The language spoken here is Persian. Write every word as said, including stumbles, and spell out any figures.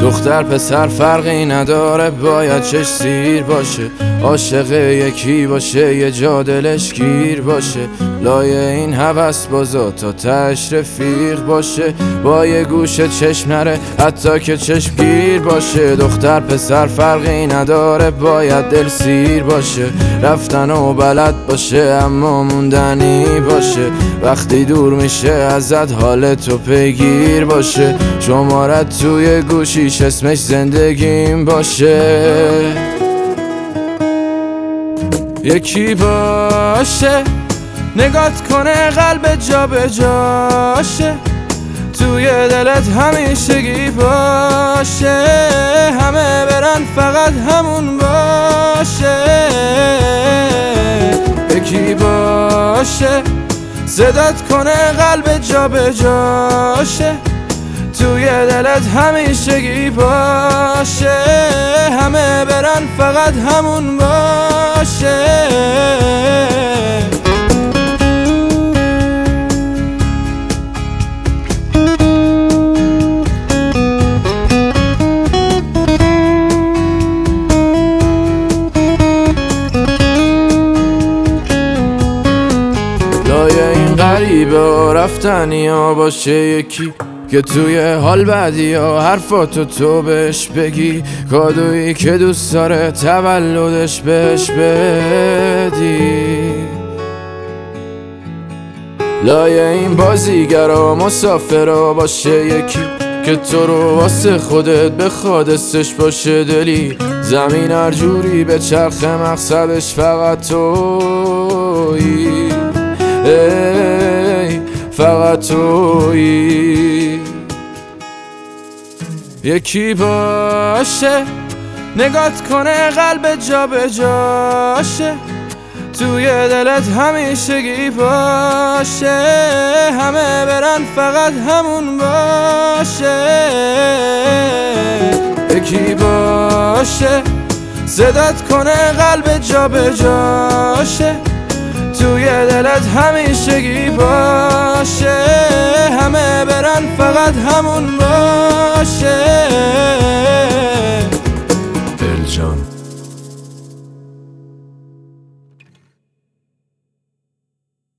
دختر پسر فرقی نداره، باید چش سیر باشه، عاشق یکی باشه، یه جا دلش گیر باشه، لای این هوس بازا تا تش رفیق باشه، با یه گوشه چشم نره حتی که چشم گیر باشه. دختر پسر فرقی نداره، باید دل سیر باشه، رفتن و بلد باشه اما موندنی باشه، وقتی دور میشه ازت حال تو پیگیر باشه، شمارت توی گوشیش اسمش زندگیم باشه. یکی باشه نگات کنه قلب جا به جاشه، توی دلت همیشگی باشه، همه برن فقط همون باشه. یکی باشه صدات کنه قلب جا به جاشه، توی دلت همیشگی باشه، همه برن فقط همون باشه. لای این غریبه و رفتنی ها باشه یکی که توی حال بعدی ها حرفاتو تو بهش بگی، کادویی که دوست داره تولدش بهش بدی. لای این بازیگرا مسافرا باشه یکی که تو رو واسه خودت بخواد استش باشه دلی، زمین هر جوری به چرخ مقصدش فقط تویی، ای فقط تویی. یکی باشه نگات کنه قلب جا به جاشه، توی دلت همیشگی باشه، همه برن فقط همون باشه. یکی باشه صدات کنه قلب جا به جاشه، توی دلت همیشگی باشه، همه برن فقط همون باشه.